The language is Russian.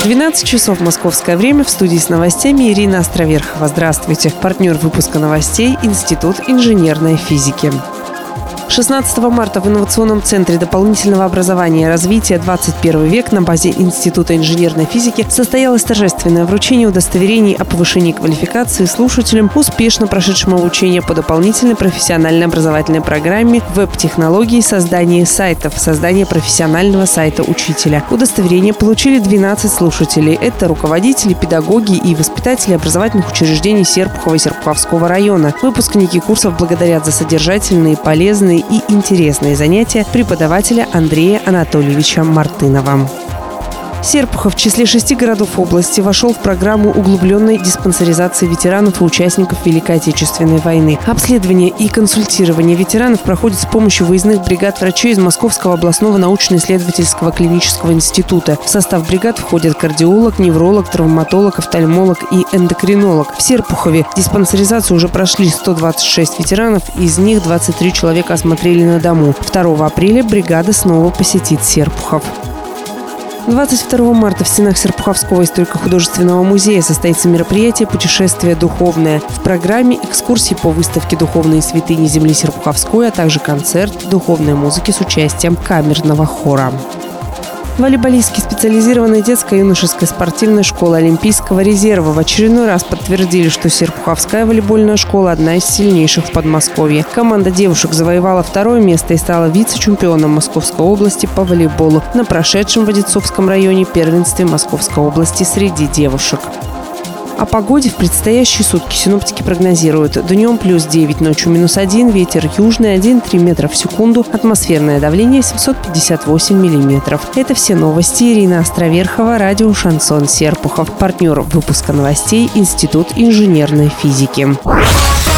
12 часов московское время. В студии с новостями Ирина Островерхова. Здравствуйте. Партнер выпуска новостей – Институт инженерной физики. 16 марта в инновационном центре дополнительного образования и развития «21 век» на базе Института инженерной физики состоялось торжественное вручение удостоверений о повышении квалификации слушателям, успешно прошедшим обучение по дополнительной профессиональной образовательной программе веб-технологии создания сайтов, создание профессионального сайта учителя. Удостоверение получили 12 слушателей. Это руководители, педагоги и воспитатели образовательных учреждений Серпухова и Серпуховского района. Выпускники курсов благодарят за содержательные, полезные и интересные занятия преподавателя Андрея Анатольевича Мартынова. Серпухов в числе 6 городов области вошел в программу углубленной диспансеризации ветеранов и участников Великой Отечественной войны. Обследование и консультирование ветеранов проходит с помощью выездных бригад врачей из Московского областного научно-исследовательского клинического института. В состав бригад входят кардиолог, невролог, травматолог, офтальмолог и эндокринолог. В Серпухове диспансеризацию уже прошли 126 ветеранов, из них 23 человека осмотрели на дому. 2 апреля бригада снова посетит Серпухов. 22 марта в стенах Серпуховского историко-художественного музея состоится мероприятие «Путешествие духовное». В программе экскурсии по выставке «Духовные святыни земли Серпуховской», а также концерт духовной музыки с участием камерного хора. Волейболистки специализированной детско-юношеской спортивной школы Олимпийского резерва в очередной раз подтвердили, что Серпуховская волейбольная школа – одна из сильнейших в Подмосковье. Команда девушек завоевала 2 место и стала вице-чемпионом Московской области по волейболу на прошедшем в Одинцовском районе первенстве Московской области среди девушек. О погоде в предстоящие сутки синоптики прогнозируют. Днем +9, ночью -1, ветер южный 1,3 метра в секунду, атмосферное давление 758 миллиметров. Это все новости. Ирина Островерхова, радио «Шансон Серпухов». Партнер выпуска новостей – Институт инженерной физики.